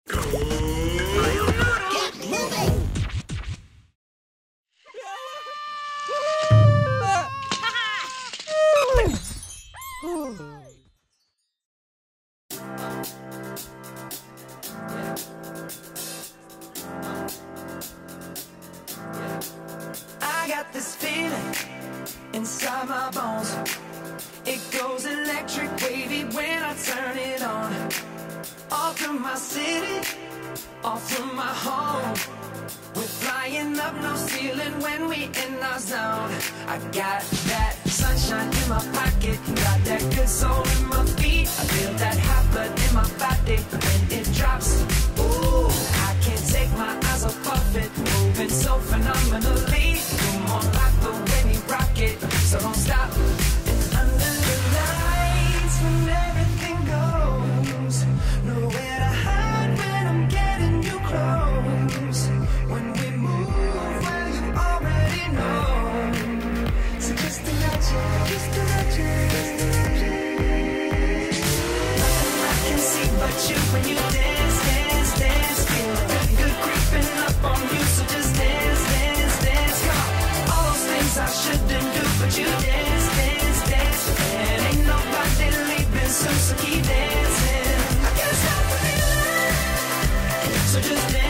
I got this feeling inside my bones. It goes electric wavy when I turn it on. All through my city, all through my home. We're flying up, no ceiling when we in our zone. I got that sunshine in my pocket, got that good soul in my feet. I feel that hot blood in my body when it drops. Ooh, I can't take my eyes off of it, moving so phenomenally. Come on, like the way we rock it, so don't stop. And under the lights, when everything goes, nowhere to hide when I'm getting you close. When we move, well, you already know. So just imagine, just imagine, just imagine. Nothing I can see but you when you dance, dance, dance. Feel good, good creeping up on you, so just dance, dance, dance. Come on, all those things I shouldn't do, but you dance, dance, dance. And ain't nobody leaving soon, so keep dancing. I can't stop the feeling, so just dance.